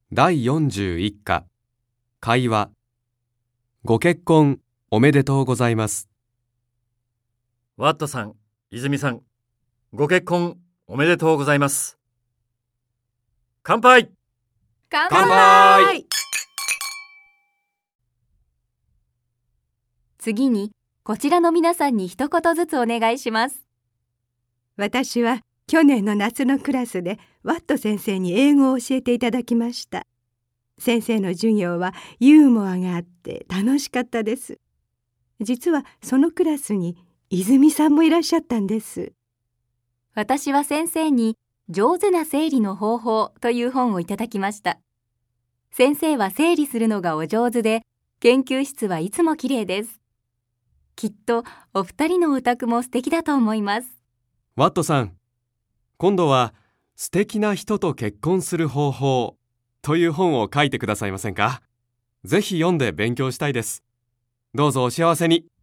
第41課会話。ご結婚おめでとうございます。 ワットさん、泉さん、ご結婚おめでとうございます。乾杯。 乾杯。 次にこちらの皆さんに一言ずつお願いします。 私は去年の夏のクラスでワット先生に英語を教えていただきました。先生の授業はユーモアがあって楽しかったです。実はそのクラスに泉さんもいらっしゃったんです。 私は先生に上手な整理の方法という本をいただきました。先生は整理するのがお上手で、研究室はいつもきれいです。きっとお二人のお宅も素敵だと思います。 ワットさん、今度は素敵な人と結婚する方法という本を書いてくださいませんか？ぜひ読んで勉強したいです。どうぞお幸せに。